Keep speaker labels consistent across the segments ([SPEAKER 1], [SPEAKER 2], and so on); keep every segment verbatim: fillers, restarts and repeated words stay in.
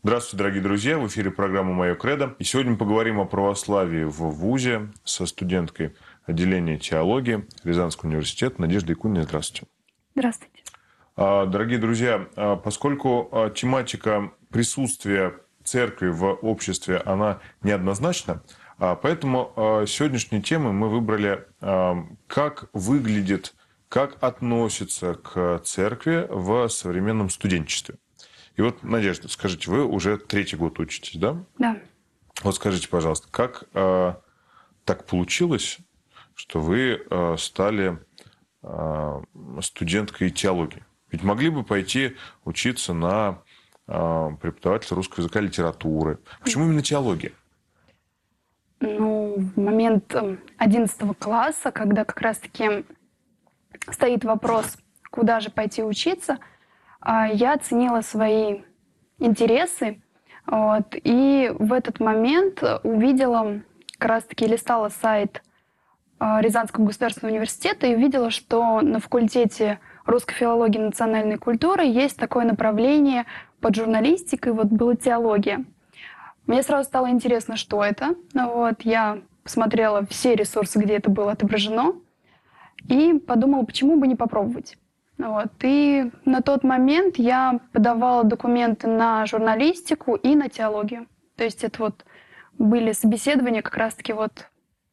[SPEAKER 1] Здравствуйте, дорогие друзья! В эфире программа «Мое кредо». И сегодня мы поговорим о православии в ВУЗе со студенткой отделения теологии Рязанского университета Надеждой Якуниной. Здравствуйте.
[SPEAKER 2] Здравствуйте.
[SPEAKER 1] Дорогие друзья, поскольку тематика присутствия церкви в обществе, она неоднозначна, поэтому сегодняшней темой мы выбрали, как выглядит, как относится к церкви в современном студенчестве. И вот, Надежда, скажите, вы уже третий год учитесь, да?
[SPEAKER 2] Да.
[SPEAKER 1] Вот скажите, пожалуйста, как э, так получилось, что вы э, стали э, студенткой теологии? Ведь могли бы пойти учиться на э, преподавателя русского языка и литературы. Почему именно теология?
[SPEAKER 2] Ну, в момент одиннадцатого класса, когда как раз-таки стоит вопрос, куда же пойти учиться, я оценила свои интересы, вот, и в этот момент увидела, как раз-таки листала сайт Рязанского государственного университета и увидела, что на факультете русской филологии и национальной культуры есть такое направление под журналистикой, вот была теология. Мне сразу стало интересно, что это. Вот, я посмотрела все ресурсы, где это было отображено, и подумала, почему бы не попробовать. Вот. И на тот момент я подавала документы на журналистику и на теологию. То есть это вот были собеседования как раз-таки вот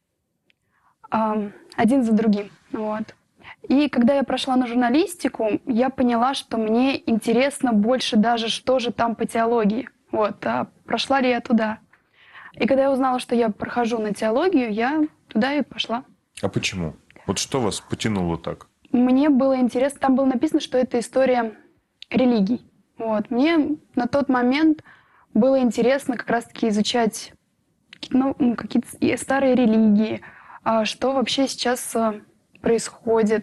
[SPEAKER 2] э, один за другим. Вот. И когда я прошла на журналистику, я поняла, что мне интересно больше даже, что же там по теологии. Вот. А прошла ли я туда? И когда я узнала, что я прохожу на теологию, я туда и пошла.
[SPEAKER 1] А почему? Вот что вас потянуло так?
[SPEAKER 2] Мне было интересно, там было написано, что это история религий. Вот. Мне на тот момент было интересно как раз-таки изучать ну, какие-то старые религии, что вообще сейчас происходит.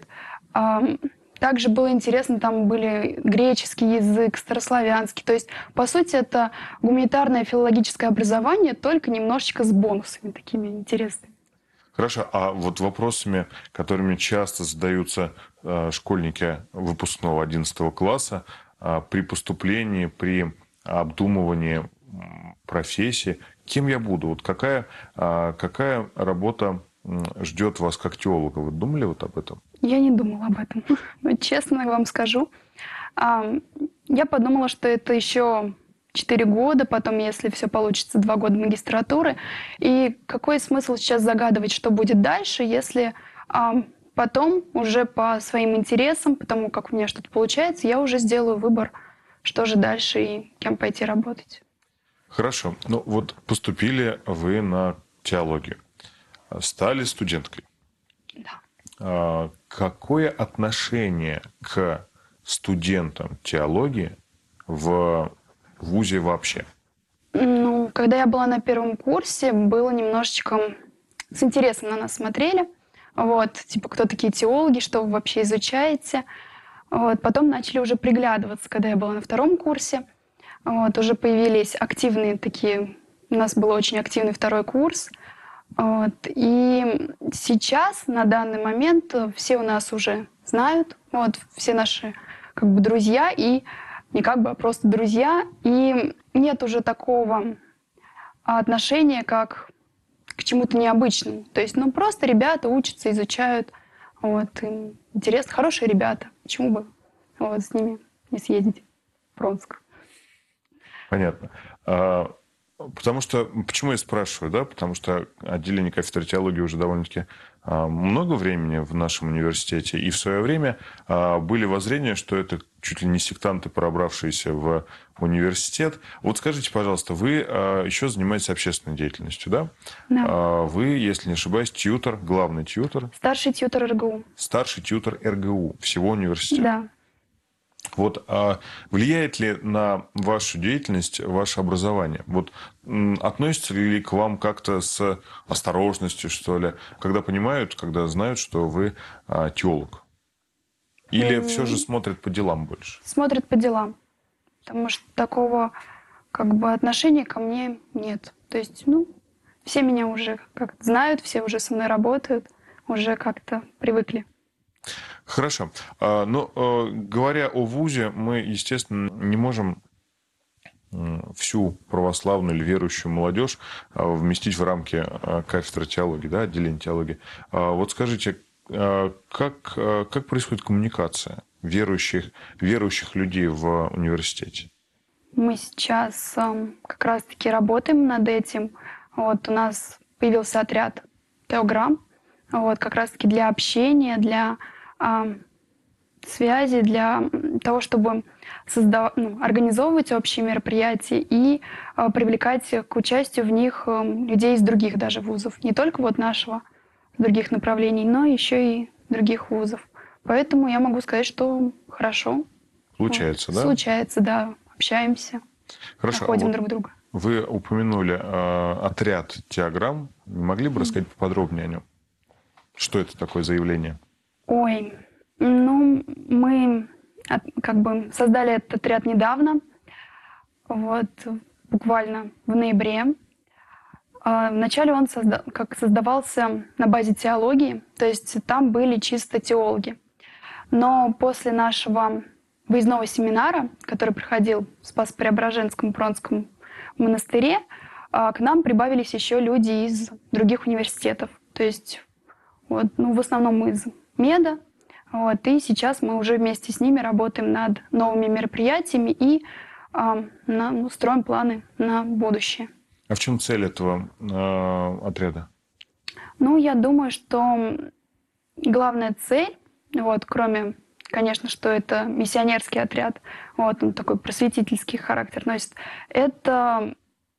[SPEAKER 2] Также было интересно, там были греческий язык, старославянский. То есть, по сути, это гуманитарное филологическое образование, только немножечко с бонусами такими интересными.
[SPEAKER 1] Хорошо, а вот вопросами, которыми часто задаются э, школьники выпускного одиннадцатого класса э, при поступлении, при обдумывании профессии, кем я буду? Вот какая, э, какая работа ждет вас как теолога? Вы думали вот об этом?
[SPEAKER 2] Я не думала об этом. Но честно вам скажу, я подумала, что это еще четыре года, потом, если все получится, два года магистратуры. И какой смысл сейчас загадывать, что будет дальше, если потом уже по своим интересам, потому как у меня что-то получается, я уже сделаю выбор, что же дальше и кем пойти работать.
[SPEAKER 1] Хорошо. Ну вот поступили вы на теологию, стали студенткой.
[SPEAKER 2] Да.
[SPEAKER 1] Какое отношение к студентам теологии в ВУЗе вообще?
[SPEAKER 2] Ну, когда я была на первом курсе, было немножечко с интересом на нас смотрели. Вот, типа, кто такие теологи, что вы вообще изучаете. Вот, потом начали уже приглядываться, когда я была на втором курсе. Вот, уже появились активные такие... У нас был очень активный второй курс. Вот, и сейчас, на данный момент, все у нас уже знают, вот, все наши как бы друзья, и не как бы, а просто друзья. И нет уже такого отношения, как к чему-то необычному. То есть, ну, просто ребята учатся, изучают. Вот, им интересно, хорошие ребята. Почему бы вот, с ними не съездить в Пронск?
[SPEAKER 1] Понятно. Потому что, почему я спрашиваю, да? Потому что отделение кафедры теологии уже довольно-таки много времени в нашем университете, и в свое время были воззрения, что это чуть ли не сектанты, пробравшиеся в университет. Вот скажите, пожалуйста, вы еще занимаетесь общественной деятельностью, да?
[SPEAKER 2] Да.
[SPEAKER 1] Вы, если не ошибаюсь, тьютор, главный тьютор.
[SPEAKER 2] Старший тьютор эр гэ у.
[SPEAKER 1] Старший тьютор эр гэ у всего университета.
[SPEAKER 2] Да.
[SPEAKER 1] Вот а влияет ли на вашу деятельность ваше образование? Вот относится ли к вам как-то с осторожностью, что ли, когда понимают, когда знают, что вы а, теолог? Или mm. все же смотрят по делам больше?
[SPEAKER 2] Смотрят по делам. Потому что такого как бы отношения ко мне нет. То есть, ну, все меня уже как-то знают, все уже со мной работают, уже как-то привыкли.
[SPEAKER 1] Хорошо. Но говоря о ВУЗе, мы, естественно, не можем всю православную или верующую молодежь вместить в рамки кафедры теологии, да, отделения теологии. Вот скажите, как, как происходит коммуникация верующих, верующих людей в университете?
[SPEAKER 2] Мы сейчас э, как раз-таки работаем над этим. Вот у нас появился отряд Теограм, вот как раз-таки для общения, для э, связи, для того, чтобы создав... ну, организовывать общие мероприятия и э, привлекать к участию в них э, людей из других даже вузов, не только вот нашего, других направлений, но еще и других вузов. Поэтому я могу сказать, что хорошо.
[SPEAKER 1] Получается,
[SPEAKER 2] вот.
[SPEAKER 1] да?
[SPEAKER 2] Случается, да. Общаемся,
[SPEAKER 1] Хорошо. А
[SPEAKER 2] находим
[SPEAKER 1] вот
[SPEAKER 2] друг друга.
[SPEAKER 1] вы упомянули э, отряд Теограм. Не могли бы рассказать поподробнее о нем? Что это такое заявление?
[SPEAKER 2] Ой, ну, мы от- как бы создали этот отряд недавно, вот, буквально в ноябре. А, Вначале он созда- как создавался на базе теологии, то есть там были чисто теологи. Но после нашего выездного семинара, который проходил в Спас-Преображенском Пронском монастыре, а, к нам прибавились еще люди из других университетов. То есть вот, ну, в основном из меда. Вот, и сейчас мы уже вместе с ними работаем над новыми мероприятиями и а, на- ну, строим планы на будущее.
[SPEAKER 1] А в чем цель этого э, отряда?
[SPEAKER 2] Ну, я думаю, что главная цель, вот, кроме, конечно, что это миссионерский отряд, вот, он такой просветительский характер носит, это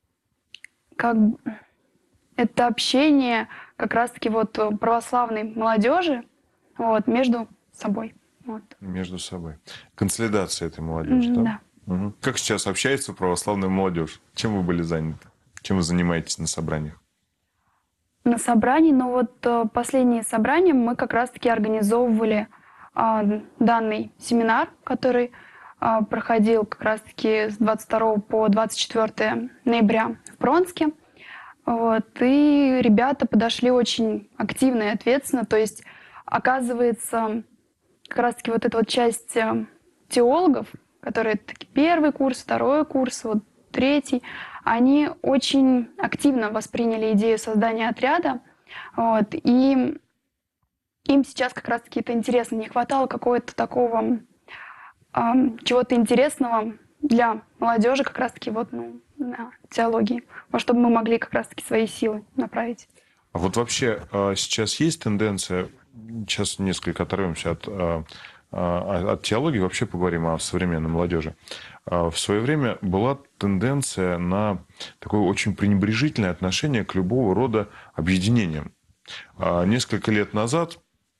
[SPEAKER 2] как это общение как раз-таки вот православной молодежи вот, между собой. Вот.
[SPEAKER 1] Между собой. Консолидация этой молодежи,
[SPEAKER 2] М,
[SPEAKER 1] да?
[SPEAKER 2] Да.
[SPEAKER 1] Мгм. Как сейчас общается православная молодежь? Чем вы были заняты? Чем вы занимаетесь на собраниях?
[SPEAKER 2] На собрании, но вот э, последние собрания мы как раз-таки организовывали а, данный семинар, который а, проходил как раз-таки с двадцать второго по двадцать четвёртое ноября в Пронске. Вот. И ребята подошли очень активно и ответственно. То есть, оказывается, как раз-таки вот эта вот часть э, теологов, которые таки первый курс, второй курс, вот третий, они очень активно восприняли идею создания отряда. Вот. И им сейчас как раз-таки это интересно. Не хватало какого-то такого ам, чего-то интересного для молодежи как раз-таки вот, ну, на теологии, вот чтобы мы могли как раз-таки свои силы направить.
[SPEAKER 1] А вот вообще э, сейчас есть тенденция, сейчас несколько оторвемся от, э, э, от теологии, вообще поговорим о современной молодежи. Э, В свое время была тенденция на такое очень пренебрежительное отношение к любого рода объединениям. А Несколько лет назад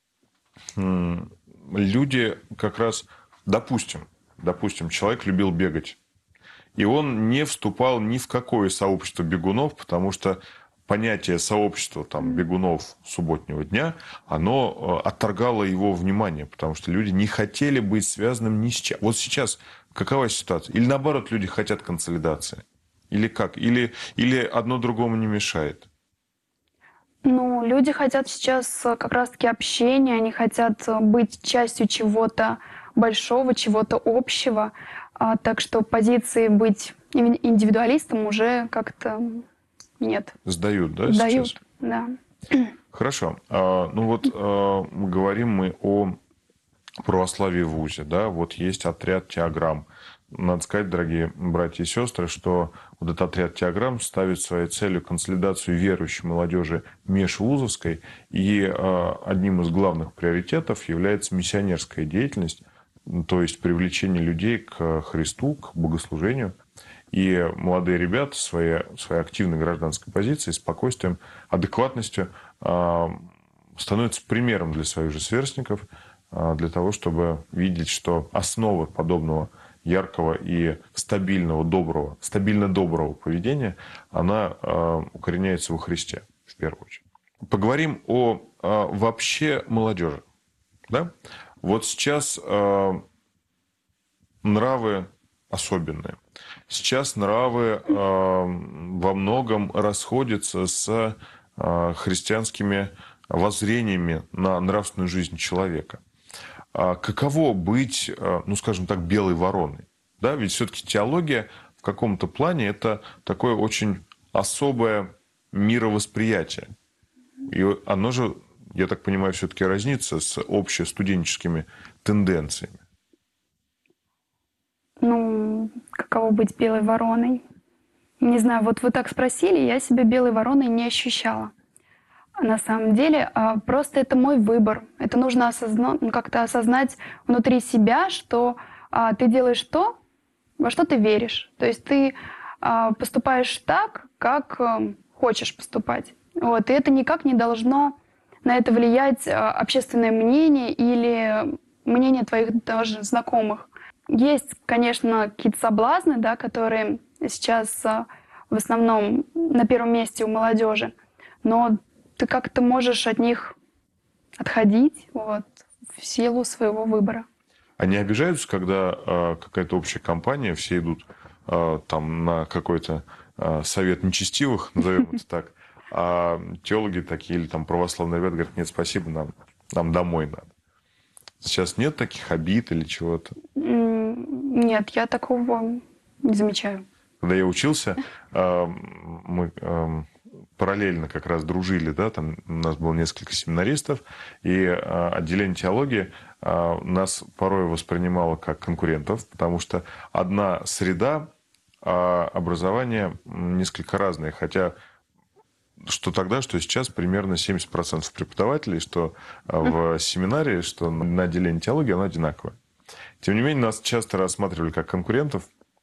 [SPEAKER 1] м, люди как раз, допустим, допустим, человек любил бегать, и он не вступал ни в какое сообщество бегунов, потому что понятие сообщества там, бегунов субботнего дня, оно э, отторгало его внимание, потому что люди не хотели быть связанными ни с чем. Вот сейчас какова ситуация? Или наоборот, люди хотят консолидации? Или как? Или, или одно другому не мешает?
[SPEAKER 2] Ну, люди хотят сейчас э, как раз-таки общения, они хотят э, быть частью чего-то большого, чего-то общего. А, так что позиции быть ин- индивидуалистом уже как-то нет.
[SPEAKER 1] Сдают, да, сейчас?
[SPEAKER 2] Сдают, да.
[SPEAKER 1] Хорошо. А, Ну вот а, говорим мы о православии в ВУЗе, да, вот есть отряд Теограм. Надо сказать, дорогие братья и сестры, что вот этот отряд Теограм ставит своей целью консолидацию верующей молодежи межвузовской, и э, одним из главных приоритетов является миссионерская деятельность, то есть привлечение людей к Христу, к богослужению. И молодые ребята своей, своей активной гражданской позицией, спокойствием, адекватностью э, становятся примером для своих же сверстников, э, для того, чтобы видеть, что основа подобного яркого и стабильного, доброго, стабильно доброго поведения, она э, укореняется во Христе, в первую очередь. Поговорим о э, вообще молодежи. Да? Вот сейчас э, нравы особенные. Сейчас нравы э, во многом расходятся с э, христианскими воззрениями на нравственную жизнь человека. А каково быть, э, ну, скажем так, белой вороной? Да, ведь все-таки теология в каком-то плане это такое очень особое мировосприятие. И оно же, я так понимаю, все-таки разнится с общестуденческими тенденциями.
[SPEAKER 2] Ну, каково быть белой вороной? Не знаю, вот вы так спросили, я себя белой вороной не ощущала. На самом деле, а, просто это мой выбор. Это нужно осозна- ну, как-то осознать внутри себя, что а, ты делаешь то, во что ты веришь. То есть ты а, поступаешь так, как а, хочешь поступать. Вот. И это никак не должно на это влиять а, общественное мнение или мнение твоих даже знакомых. Есть, конечно, какие-то соблазны, да, которые сейчас а, в основном на первом месте у молодежи, но ты как-то можешь от них отходить вот, в силу своего выбора.
[SPEAKER 1] Они обижаются, когда э, какая-то общая компания, все идут э, там на какой-то э, совет нечестивых, назовем это так, а теологи такие или там православные ребята говорят, нет, спасибо, нам, нам домой надо. Сейчас нет таких обид или чего-то?
[SPEAKER 2] М, Нет, я такого не замечаю.
[SPEAKER 1] Когда я учился, э, мы э, параллельно как раз дружили, да, там у нас было несколько семинаристов, и э, отделение теологии э, нас порой воспринимало как конкурентов, потому что одна среда, а образование несколько разное, хотя что тогда, что сейчас примерно семьдесят процентов преподавателей, что в семинарии, что на отделении теологии, оно одинаковое. Тем не менее, нас часто рассматривали как конкурентов,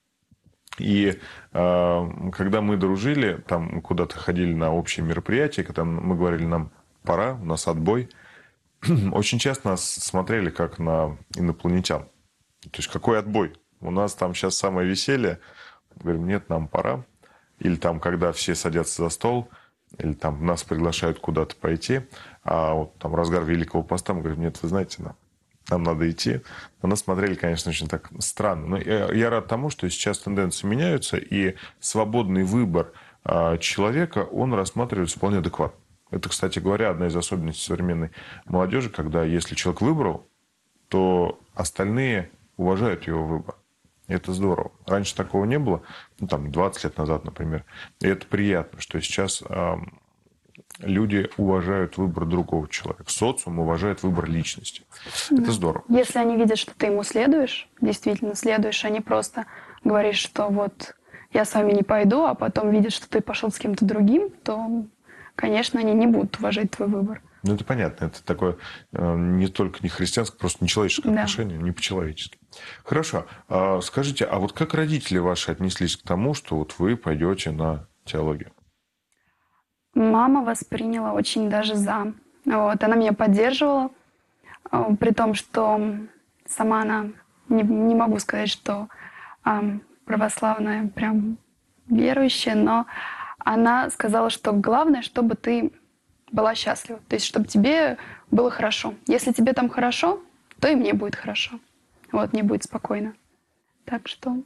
[SPEAKER 1] и э, когда мы дружили, там куда-то ходили на общие мероприятия, когда мы говорили, нам пора, у нас отбой, очень часто нас смотрели как на инопланетян. То есть, какой отбой? У нас там сейчас самое веселье. Говорим, нет, нам пора. Или там, когда все садятся за стол, или там нас приглашают куда-то пойти, а вот там разгар Великого Поста, мы говорим, нет, вы знаете, нам нам надо идти. На нас смотрели, конечно, очень так странно. Но я, я рад тому, что сейчас тенденции меняются, и свободный выбор э, человека, он рассматривается вполне адекватно. Это, кстати говоря, одна из особенностей современной молодежи, когда если человек выбрал, то остальные уважают его выбор. И это здорово. Раньше такого не было, ну, там, двадцать лет назад, например. И это приятно, что сейчас э, люди уважают выбор другого человека. Социум уважает выбор личности.
[SPEAKER 2] Да.
[SPEAKER 1] Это здорово.
[SPEAKER 2] Если они видят, что ты ему следуешь, действительно следуешь, а не просто говоришь, что вот я с вами не пойду, а потом видят, что ты пошел с кем-то другим, то, конечно, они не будут уважать твой выбор.
[SPEAKER 1] Ну, это понятно. Это такое э, не только не христианское, просто нечеловеческое
[SPEAKER 2] Да.
[SPEAKER 1] отношение, не по-человечески. Хорошо. А скажите, а вот как родители ваши отнеслись к тому, что вот вы пойдете на теологию?
[SPEAKER 2] Мама восприняла очень даже за. Вот, она меня поддерживала, а, при том, что сама она, не, не могу сказать, что а, православная, прям верующая, но она сказала, что главное, чтобы ты была счастлива, то есть чтобы тебе было хорошо. Если тебе там хорошо, то и мне будет хорошо. Вот, мне будет спокойно. Так что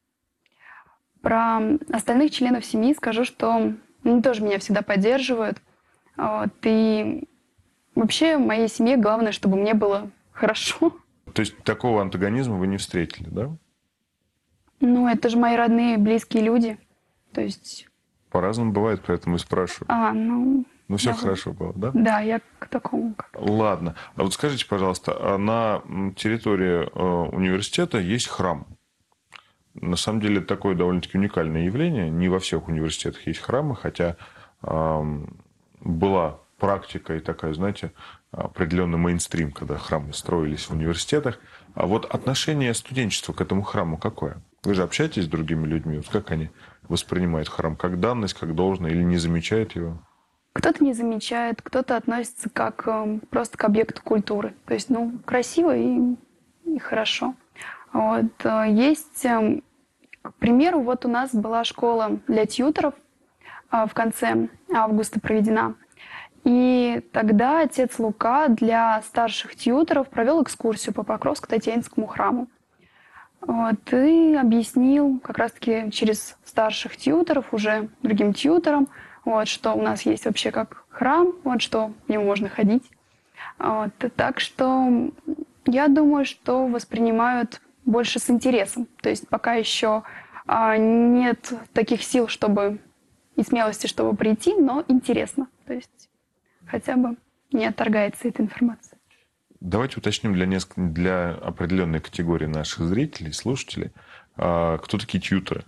[SPEAKER 2] про остальных членов семьи скажу, что они тоже меня всегда поддерживают. Вот, и вообще в моей семье главное, чтобы мне было хорошо.
[SPEAKER 1] То есть такого антагонизма вы не встретили, да?
[SPEAKER 2] Ну, это же мои родные, близкие люди. То есть...
[SPEAKER 1] По-разному бывает, поэтому и спрашиваю.
[SPEAKER 2] А, ну...
[SPEAKER 1] Ну, все
[SPEAKER 2] я...
[SPEAKER 1] хорошо было, да?
[SPEAKER 2] Да, я к такому.
[SPEAKER 1] Ладно. А вот скажите, пожалуйста, а на территории э, университета есть храм? На самом деле, это такое довольно-таки уникальное явление. Не во всех университетах есть храмы, хотя э, была практика и такая, знаете, определенный мейнстрим, когда храмы строились в университетах. А вот отношение студенчества к этому храму какое? Вы же общаетесь с другими людьми. Вот как они воспринимают храм? Как данность, как должное, или не замечают его?
[SPEAKER 2] Кто-то не замечает, кто-то относится как э, просто к объекту культуры. То есть, ну, красиво и, и хорошо. Вот. э, Есть, э, к примеру, вот у нас была школа для тьюторов э, в конце августа проведена. И тогда отец Лука для старших тьюторов провел экскурсию по Покровско-Татьянинскому храму. Вот, и объяснил как раз-таки через старших тьюторов уже другим тьюторам, вот, что у нас есть вообще как храм, вот, что в него можно ходить. Вот, и так что я думаю, что воспринимают больше с интересом. То есть пока еще а, нет таких сил, чтобы и смелости, чтобы прийти, но интересно. То есть хотя бы не отторгается эта информация.
[SPEAKER 1] Давайте уточним для, неск... для определенной категории наших зрителей, слушателей, а, кто такие тьюторы?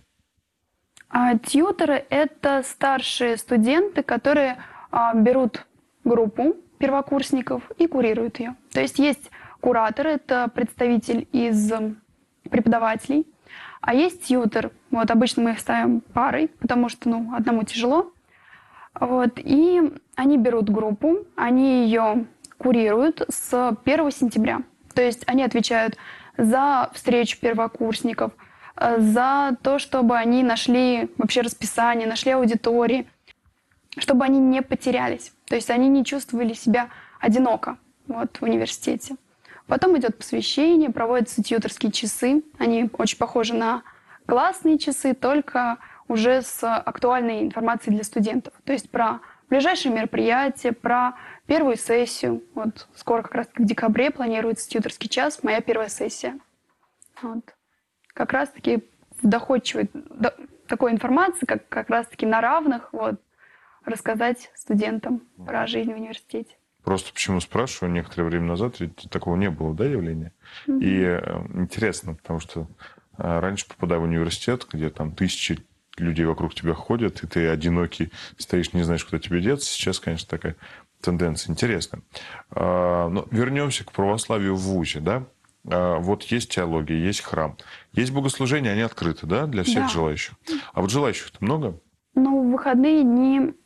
[SPEAKER 2] А тьюторы — это старшие студенты, которые а, берут группу первокурсников и курируют ее. То есть есть куратор, это представитель из преподавателей, а есть тьютор. Вот обычно мы их ставим парой, потому что ну, одному тяжело. Вот, и они берут группу, они ее курируют с первого сентября. То есть они отвечают за встречу первокурсников, за то, чтобы они нашли вообще расписание, нашли аудитории, чтобы они не потерялись. То есть они не чувствовали себя одиноко вот, в университете. Потом идет посвящение, проводятся тьюторские часы. Они очень похожи на классные часы, только уже с актуальной информацией для студентов. То есть про ближайшие мероприятия, про первую сессию. Вот скоро как раз в декабре планируется тьюторский час, моя первая сессия. Вот. Как раз-таки в доходчивой до, такой информации, как, как раз-таки на равных, вот, рассказать студентам про жизнь в университете.
[SPEAKER 1] Просто почему спрашиваю, некоторое время назад ведь такого не было, да, явления? Mm-hmm. И э, интересно, потому что э, раньше, попадая в университет, где там тысячи людей вокруг тебя ходят, и ты одинокий стоишь, не знаешь, куда тебе деться, сейчас, конечно, такая тенденция интересная. Э, но вернемся к православию в вузе, да? Э, вот есть теология, есть храм, есть богослужения, они открыты, да, для всех
[SPEAKER 2] Да.
[SPEAKER 1] желающих. А вот желающих-то много?
[SPEAKER 2] Ну, в выходные дни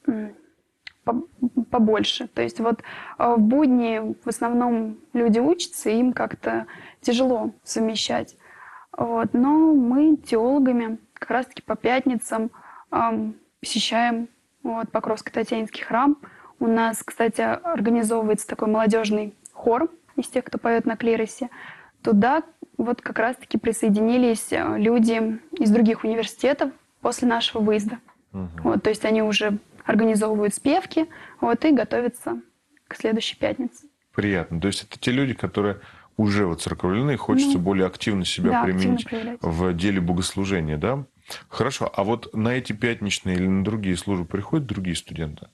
[SPEAKER 2] побольше. То есть вот в будни в основном люди учатся, и им как-то тяжело совмещать. Вот. Но мы теологами как раз-таки по пятницам эм, посещаем вот, Покровско-Татьянинский храм. У нас, кстати, организовывается такой молодежный хор из тех, кто поет на клиросе. Туда вот как раз-таки присоединились люди из других университетов после нашего выезда. Угу. Вот, то есть они уже организовывают спевки вот, и готовятся к следующей пятнице.
[SPEAKER 1] Приятно. То есть это те люди, которые уже воцерковлены, и хочется ну, более активно себя
[SPEAKER 2] да,
[SPEAKER 1] применить
[SPEAKER 2] активно
[SPEAKER 1] в деле богослужения, да? Хорошо. А вот на эти пятничные или на другие службы приходят другие студенты?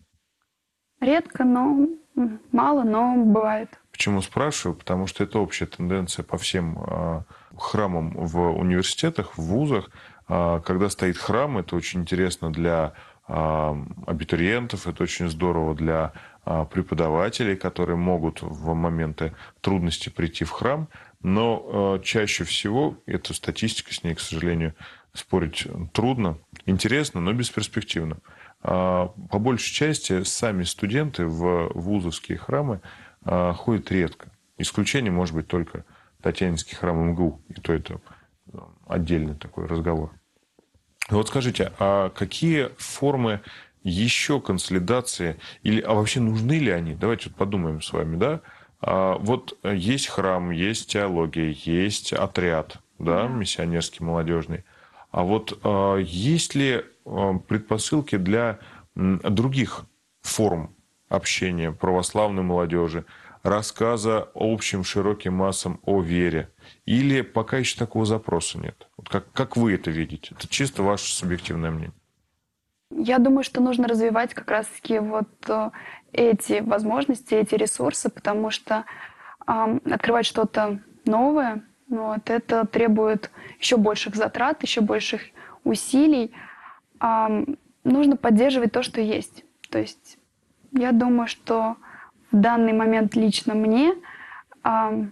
[SPEAKER 2] Редко, но мало, но бывает.
[SPEAKER 1] Почему спрашиваю? Потому что это общая тенденция по всем э, храмам в университетах, в вузах. Э, когда стоит храм, это очень интересно для э, абитуриентов, это очень здорово для э, преподавателей, которые могут в моменты трудности прийти в храм. Но э, чаще всего, эту статистику с ней, к сожалению, спорить трудно. Интересно, но бесперспективно. Э, по большей части сами студенты в вузовские храмы ходит редко. Исключение может быть только Татьянинский храм МГУ. И то это отдельный такой разговор. Вот скажите, а какие формы еще консолидации, или, а вообще нужны ли они? Давайте вот подумаем с вами, да? А вот есть храм, есть теология, есть отряд, да, миссионерский, молодежный. А вот а, есть ли предпосылки для других форм общения православной молодежи, рассказа общим широким массам о вере? Или пока еще такого запроса нет? Вот как, как вы это видите? Это чисто ваше субъективное мнение.
[SPEAKER 2] Я думаю, что нужно развивать как раз-таки вот эти возможности, эти ресурсы, потому что э, открывать что-то новое, вот, это требует еще больших затрат, еще больших усилий. Э, нужно поддерживать то, что есть. То есть я думаю, что в данный момент лично мне э,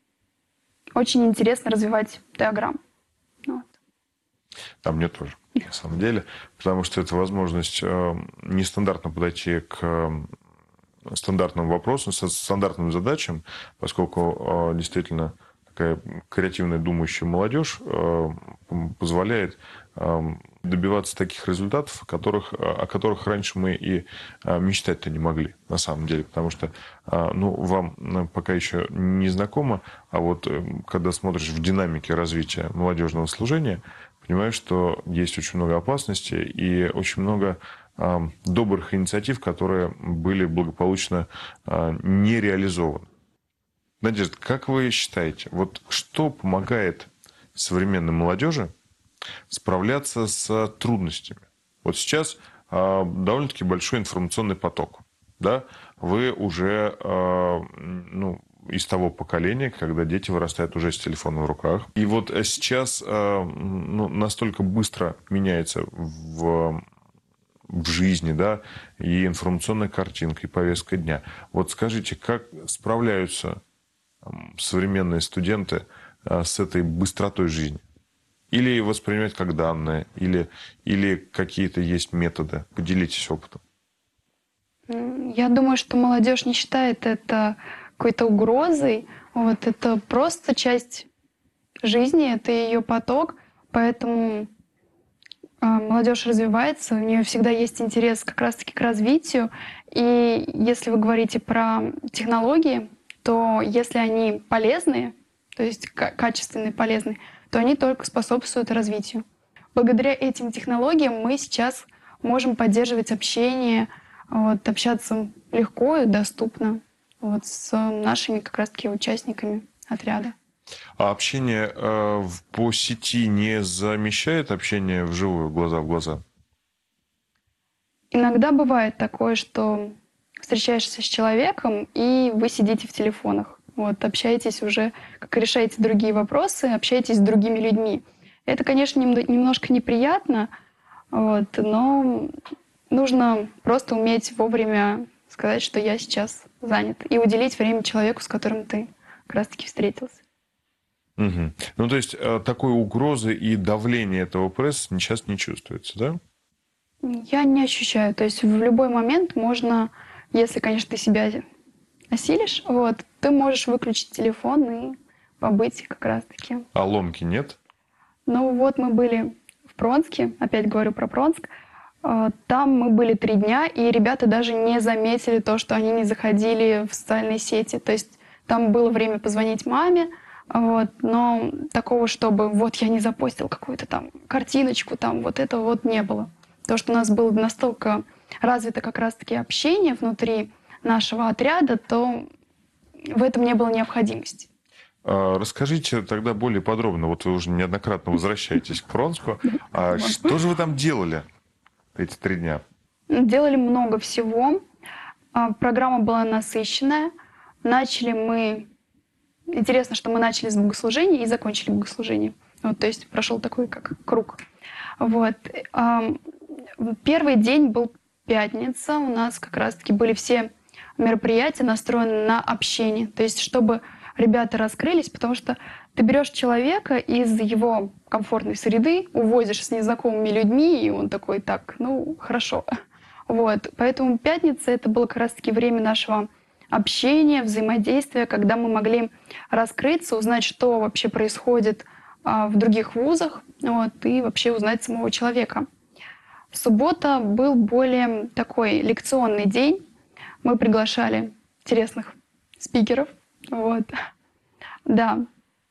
[SPEAKER 2] очень интересно развивать теограмм. Вот.
[SPEAKER 1] А мне тоже, на самом деле. Потому что это возможность э, нестандартно подойти к э, стандартным вопросам, стандартным задачам, поскольку э, действительно такая креативная думающая молодежь э, позволяет э, добиваться таких результатов, о которых, о которых раньше мы и мечтать-то не могли, на самом деле. Потому что, ну, вам пока еще не знакомо, а вот когда смотришь в динамике развития молодежного служения, понимаешь, что есть очень много опасностей и очень много добрых инициатив, которые были благополучно не реализованы. Надежда, как вы считаете, вот что помогает современной молодежи справляться с трудностями? Вот сейчас э, довольно-таки большой информационный поток. Да? Вы уже э, ну, из того поколения, когда дети вырастают уже с телефоном в руках. И вот сейчас э, ну, настолько быстро меняется в, в жизни, да, и информационная картинка, и повестка дня. Вот скажите, как справляются современные студенты с этой быстротой жизни? Или воспринимать как данные, или, или какие-то есть методы? Поделитесь опытом.
[SPEAKER 2] Я думаю, что молодежь не считает это какой-то угрозой. Вот это просто часть жизни, это ее поток, поэтому молодежь развивается, у нее всегда есть интерес как раз-таки к развитию. И если вы говорите про технологии, то если они полезные, то есть качественные, полезные, то они только способствуют развитию. Благодаря этим технологиям мы сейчас можем поддерживать общение, вот, общаться легко и доступно вот, с нашими как раз-таки участниками отряда.
[SPEAKER 1] А общение э, по сети не замещает общение вживую, глаза в глаза?
[SPEAKER 2] Иногда бывает такое, что встречаешься с человеком, и вы сидите в телефонах. Вот, общаетесь уже, как решаете другие вопросы, общаетесь с другими людьми. Это, конечно, немножко неприятно, вот, но нужно просто уметь вовремя сказать, что я сейчас занят, и уделить время человеку, с которым ты как раз-таки встретился.
[SPEAKER 1] Угу. Ну, то есть такой угрозы и давления этого пресса сейчас не чувствуется, да?
[SPEAKER 2] Я не ощущаю. То есть в любой момент можно, если, конечно, ты себя осилишь, вот, ты можешь выключить телефон и побыть как раз-таки.
[SPEAKER 1] А ломки нет?
[SPEAKER 2] Ну вот мы были в Пронске, опять говорю про Пронск. Там мы были три дня, и ребята даже не заметили то, что они не заходили в социальные сети. То есть там было время позвонить маме, вот, но такого, чтобы вот я не запостил какую-то там картиночку, там вот этого вот не было. То, что у нас было настолько развито как раз-таки общение внутри нашего отряда, то в этом не было необходимости.
[SPEAKER 1] Расскажите тогда более подробно. Вот вы уже неоднократно возвращаетесь к Пронску. А что же вы там делали эти три дня?
[SPEAKER 2] Делали много всего. Программа была насыщенная. Начали мы... Интересно, что мы начали с богослужения и закончили богослужение. Вот, то есть прошел такой как круг. Вот. Первый день был пятница. У нас как раз-таки были все мероприятия настроены на общение. То есть чтобы ребята раскрылись, потому что ты берешь человека из его комфортной среды, увозишь с незнакомыми людьми, и он такой, так, ну, хорошо. Вот. Поэтому пятница — это было как раз-таки время нашего общения, взаимодействия, когда мы могли раскрыться, узнать, что вообще происходит а, в других вузах, вот, и вообще узнать самого человека. Суббота был более такой лекционный день. Мы приглашали интересных спикеров. Вот. Да.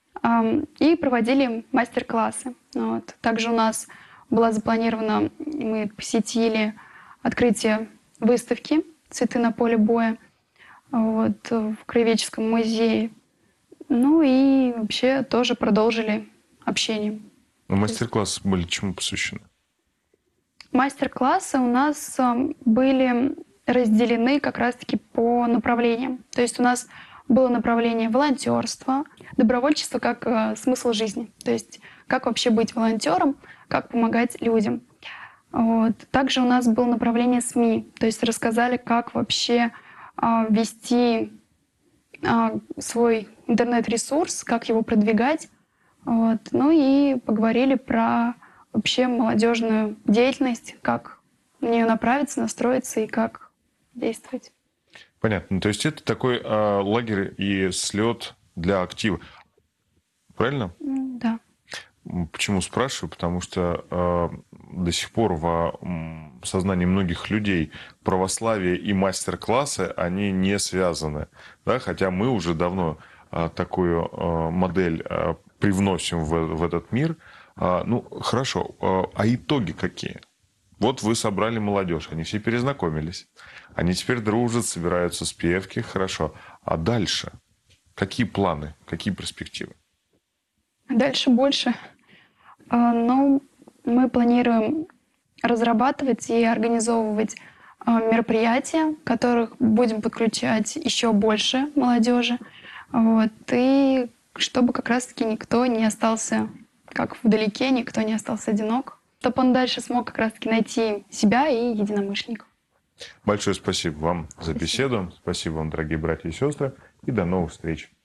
[SPEAKER 2] И проводили мастер-классы. Вот. Также у нас была запланирована, мы посетили открытие выставки «Цветы на поле боя» вот, в Краеведческом музее. Ну и вообще тоже продолжили общение.
[SPEAKER 1] Мастер-классы были чему посвящены?
[SPEAKER 2] Мастер-классы у нас были разделены как раз-таки по направлениям. То есть у нас было направление волонтерство, добровольчество как э, смысл жизни. То есть как вообще быть волонтером, как помогать людям. Вот. Также у нас было направление СМИ. То есть рассказали, как вообще э, вести э, свой интернет-ресурс, как его продвигать. Вот. Ну и поговорили про вообще молодежную деятельность, как в нее направиться, настроиться и как действовать.
[SPEAKER 1] Понятно. То есть это такой э, лагерь и слет для актива. Правильно?
[SPEAKER 2] Да.
[SPEAKER 1] Почему спрашиваю? Потому что э, до сих пор в э, сознании многих людей православие и мастер-классы, они не связаны. Да? Хотя мы уже давно э, такую э, модель э, привносим в, в этот мир. Э, ну, хорошо. Э, а итоги какие? Вот вы собрали молодежь, они все перезнакомились. Они теперь дружат, собираются с пиевки, хорошо. А дальше? Какие планы, какие перспективы?
[SPEAKER 2] Дальше больше. А, Ну, мы планируем разрабатывать и организовывать а, мероприятия, в которых будем подключать еще больше молодежи. Вот, и чтобы как раз-таки никто не остался как вдалеке, никто не остался одинок, чтобы он дальше смог как раз-таки найти себя и единомышленников.
[SPEAKER 1] Большое спасибо вам за беседу. Спасибо вам, дорогие братья и сестры. И до новых встреч.